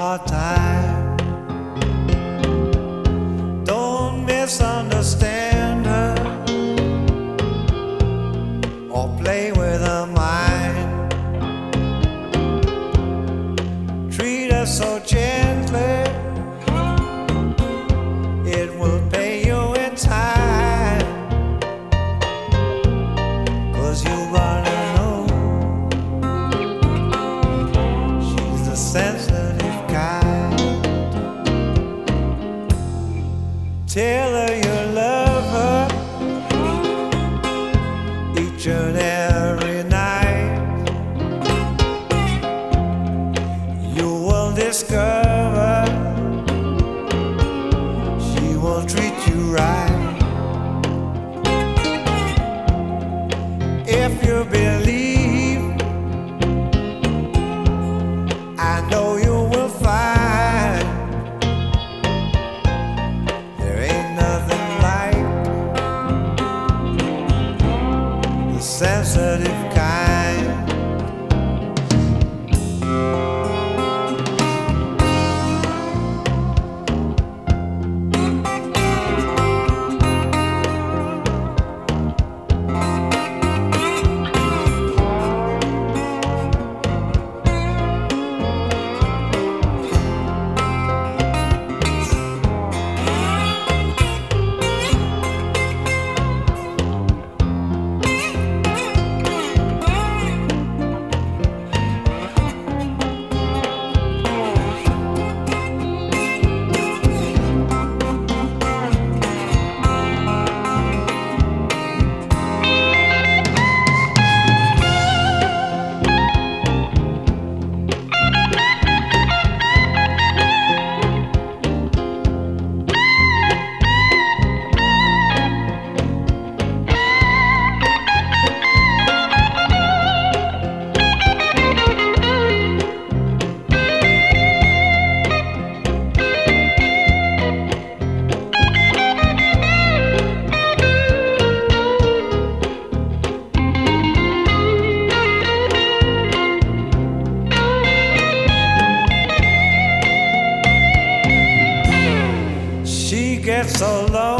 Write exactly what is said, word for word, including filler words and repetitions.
hard time. Don't misunderstand her or play with her mind. Treat her so gently, it will pay you in time. 'Cause you gotta know she's the sensitive kind. Tell her you love her each and every night. You will discover she will treat you right. If you believe, I know you will find there ain't nothing like the sensitive kind. She gets so low